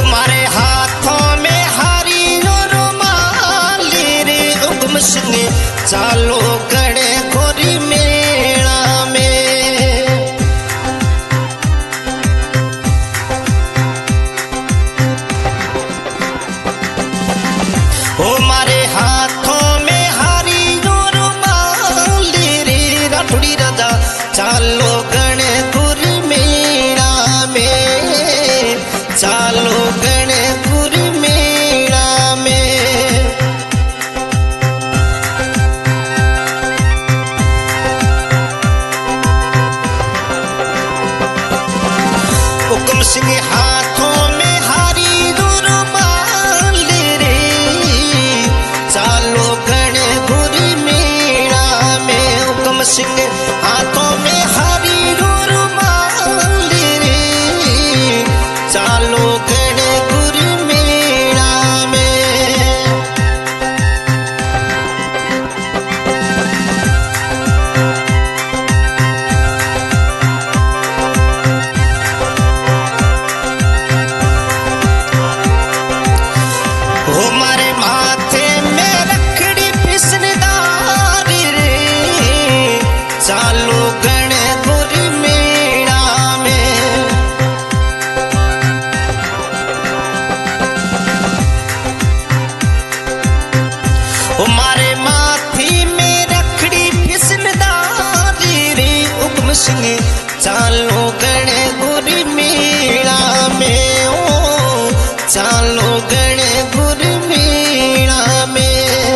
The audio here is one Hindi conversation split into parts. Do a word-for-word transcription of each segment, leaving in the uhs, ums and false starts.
मारे हाथों में हारी रुमाल रे हुक्म संगे चालो गणे गोरी मेला में। ओ मारे हाथों में हारी रुमाल रे राठौड़ी राजा चालो गणे गोरी मेला में, चालो गणे गोरी मेला में। हुक्म सिंह हाथों में हारी रुमाल रे चालो गणे गोरी मेला में। हुक्म सिंह हाथों में हारी रुमाल रे चालो गणे गोरी मेला में। ओ मारे माथे में रखड़ी फिसलदार रे चालो गणे गोरी मेला में। ओ मारे माथी में रखड़ी फिसलदार रे हुक्म सिंह चालो गणे गोरी मेला में। ओ चालो गणे गोरी मेला में।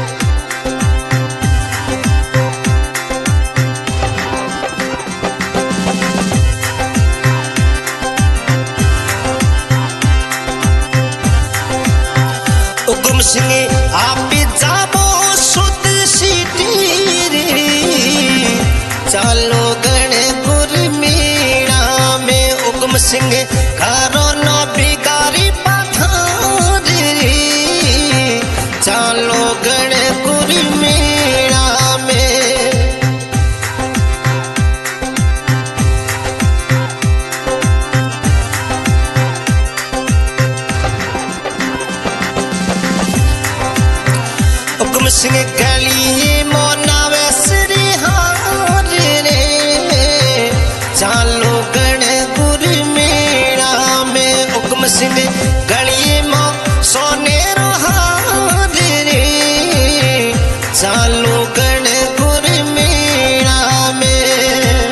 हुक्म सिंह आप जाबो सुध सीटी रे चालो गणे गोरी मेला में। हुक्म सिंह घरों न बिगारी पठार रे चालो गणे गोरी मेला में। हुक्म सिंह गली मोना वैसरी हार रे चालो गणे गोरी मेला में। हुक्म सिंह गली मो सोनेरो हार रे चालो गणे गोरी मेला में।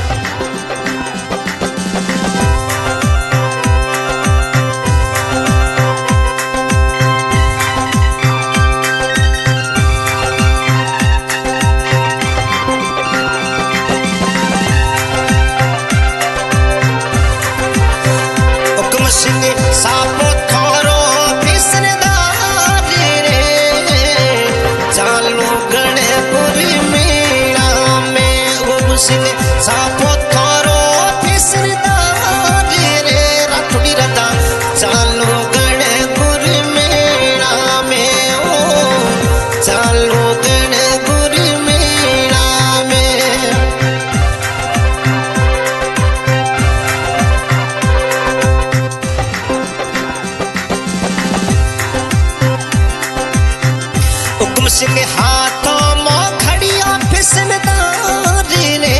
हुक्म सिंह सापो थारो फिसलदार रे चालो गणे गोरी मेला में। हुक्म सिंह सापो थारो फिसलदार रे राठौड़ी राजा चालो गणे गोरी मेला में। ओ चालो गणे गोरी मेला में। हुक्म सिंह हाथों में खड़िया फिसलदार रे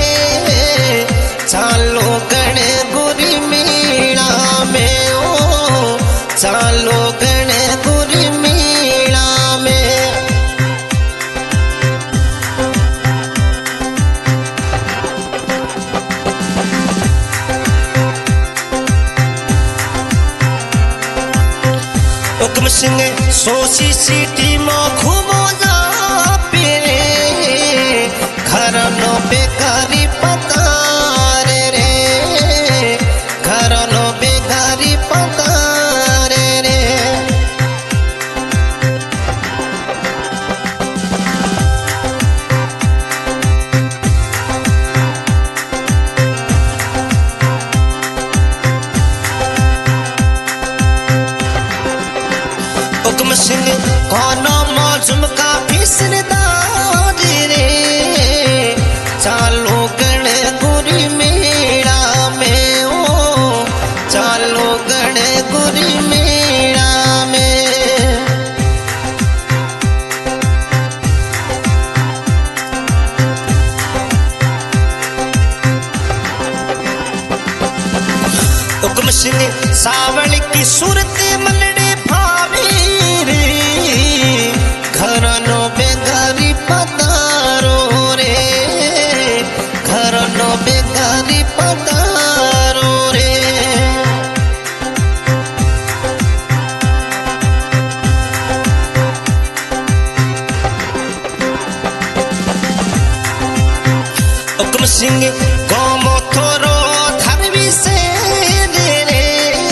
चालो गणे गोरी मेला में। ओ चालो गणे गोरी मेला में। हुक्म सिंह सोसी सीटी में घूमो जा पेरे घर नो बेकारी पतार रे घर नो बेकारी पतार रे। हुक्म सिंह कोनो मौजम का फिसलदार रे चालो गणे गोरी मेला में। ओ चालो गणे गोरी सूरत मलड़े भाभी रे घरनो बेगारी पतारो रे घरनो बेगारी पतारो रे हुक्म सिंह गोमो थोरो धरवी से रे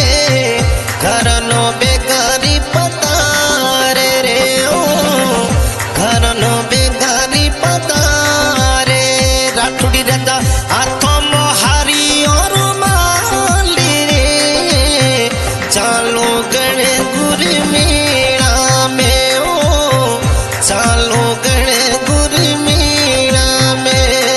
घरनो बेगारी पतारे रे ओ घरनो बेगारी पतारे राठौड़ी राजा हाथों मोहारी और माली रे चालो गणे गुरी मेला में ओ चालो गणे गुरी मेला में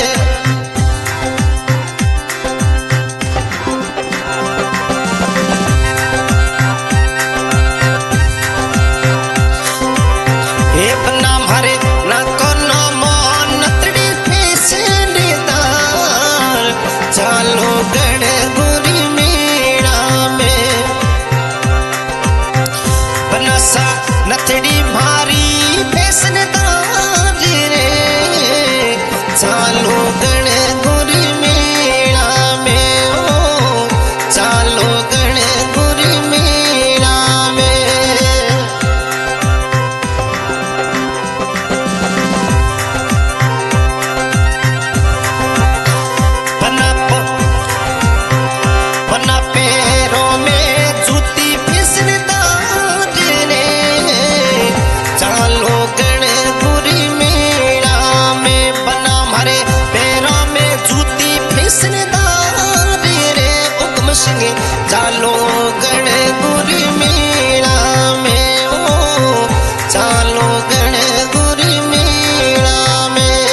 नथड़ी मारी फैसन दाजी रे चालो गणे गुरी मेला में ओ चालो गणे गुरी मेला में बना बना पैरों में जूती फिसन दाजी रे चालो गणे गुरी मेला में बना मारे पैरों में जूती फिसलदारी रे हुक्म सिंह चालो गणे गुरी मेला में ओ चालो गणे गुरी मेला में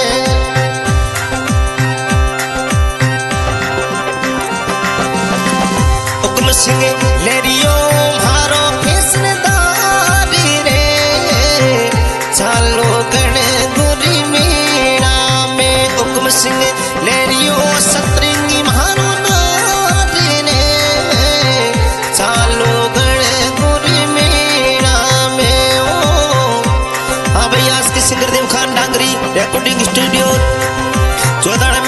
हुक्म सिंह लेरियो मारो फिसलदारी रे चालो गणे गुरी मेला में हुक्म सिंह लेरियो सतरंगी मारो नारी ने चालो गणे गुरी मेला में ओ हाँ भैया आज के singer Dev Khan Dangri recording studio चौदह